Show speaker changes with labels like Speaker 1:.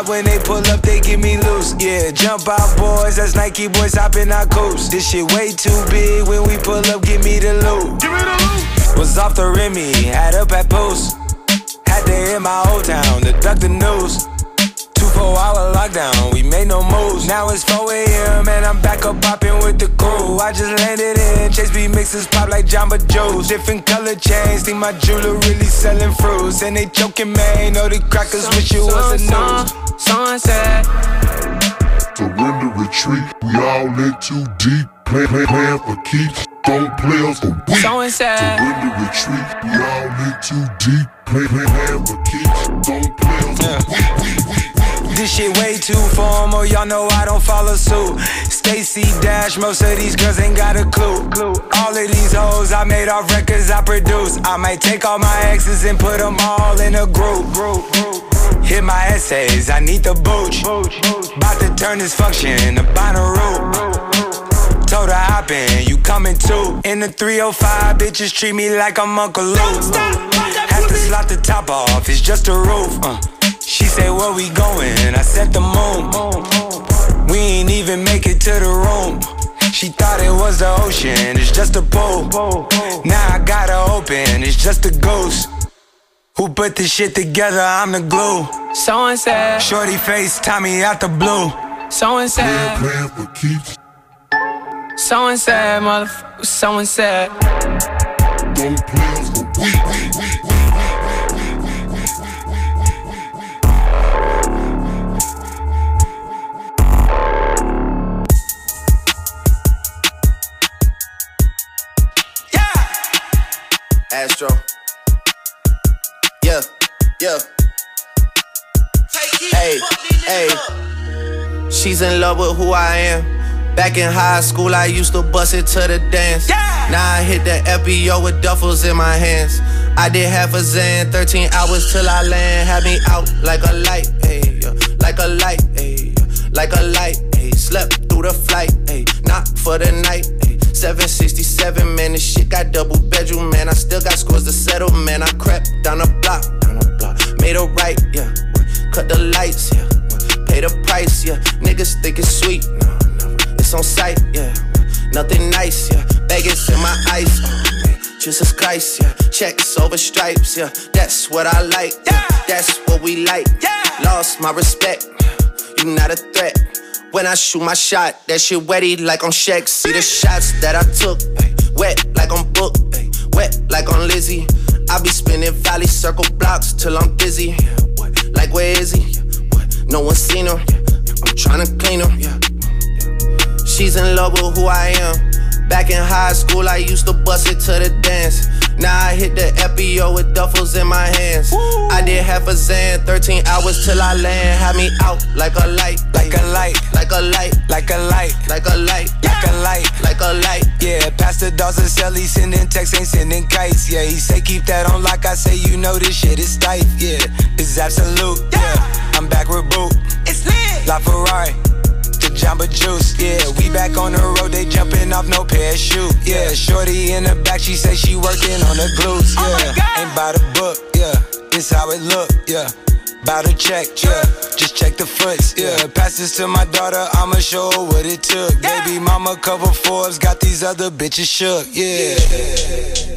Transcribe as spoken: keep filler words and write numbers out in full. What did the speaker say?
Speaker 1: vibe when they pull up, they get me loose. Yeah, jump out boys, that's Nike boys hopping our coast. This shit way too big, when we pull up, give me the loot. Give me the loot. Was off the Remy, had up at post. Had to hit my old town to duck the news. Two four hour lockdown, we made no moves. Now it's four A M and I'm back up popping with the crew. I just landed in, Chase B mixes pop like Jamba Joe's. Different color chains, think my jeweler really selling fruits. And they choking, man, know the crackers wish it was a news.
Speaker 2: Sunset.
Speaker 3: Surrender, retreat, we all in too deep. Play, play, playing for keeps, don't play us for weak. Surrender, retreat, we all in too deep. Play, play, playing for keeps, don't play us for weak.
Speaker 1: This shit way too formal, y'all know I don't follow suit. Stacy Dash, most of these girls ain't got a clue. All of these hoes I made off records I produce. I might take all my exes and put them all in a group. Hit my essays, I need the booch. About to turn this function to Bonnaroo. Told her hop in, you coming too. In the three oh five, bitches treat me like I'm Uncle Luke. Have to slot the top off, it's just a roof. uh. She say, where we going? I said the moon. We ain't even make it to the room. She thought it was the ocean, it's just a pool. Now I gotta open, it's just a ghost. Who put this shit together? I'm the glue.
Speaker 2: So and said.
Speaker 1: Shorty face, Tommy out the blue.
Speaker 2: So and said.
Speaker 3: Playing for keeps.
Speaker 2: So and said, motherfucker. So and said.
Speaker 3: Don't play us for weak.
Speaker 4: Astro. Yeah, yeah. Hey, hey. She's in love with who I am. Back in high school, I used to bust it to the dance. Yeah. Now I hit the F B O with duffels in my hands. I did half a Zan, thirteen hours till I land. Had me out like a light, ayy, yeah. Like a light, ayy, yeah. Like a light, ayy. Slept through the flight, ayy. Not for the night, ayy. seven sixty-seven, man, this shit got double bedroom, man. I still got scores to settle, man. I crept down the block, down the block. Made a right, yeah. Cut the lights, yeah. Pay the price, yeah. Niggas think it's sweet, no, no. It's on sight, yeah. Nothing nice, yeah. Vegas in my ice, oh, man. Jesus Christ, yeah. Checks over stripes, yeah. That's what I like, yeah. That's what we like, yeah. Lost my respect, you not a threat. When I shoot my shot, that shit wetty like on Shaq. See the shots that I took, ay, wet like on Book, ay, wet like on Lizzie. I be spinning valley circle blocks till I'm dizzy. Yeah, what? Like where is he? Yeah, what? No one seen him. Yeah, I'm tryna clean him. Yeah. She's in love with who I am. Back in high school, I used to bust it to the dance. Now I hit the F B O with duffels in my hands. Woo. I did half a Zan, thirteen hours till I land. Had me out like a light,
Speaker 1: like a light,
Speaker 4: like a light,
Speaker 1: like a light,
Speaker 4: like a light,
Speaker 1: like a light,
Speaker 4: like a light.
Speaker 1: Yeah, Pastor Dawson Sell, he sending texts, ain't sending kites. Yeah, he say keep that on lock. I say you know this shit is tight. Yeah, it's absolute. Yeah, I'm back with Boot. It's lit. La Ferrari. Jamba Juice, yeah, we back on the road, they jumping off no parachute, yeah, shorty in the back, she say she working on the glutes, yeah, oh ain't by the book, yeah, this how it look, yeah, bout to check, yeah, just check the foots, yeah, pass this to my daughter, I'ma show her what it took, baby mama cover Forbes, got these other bitches shook, yeah.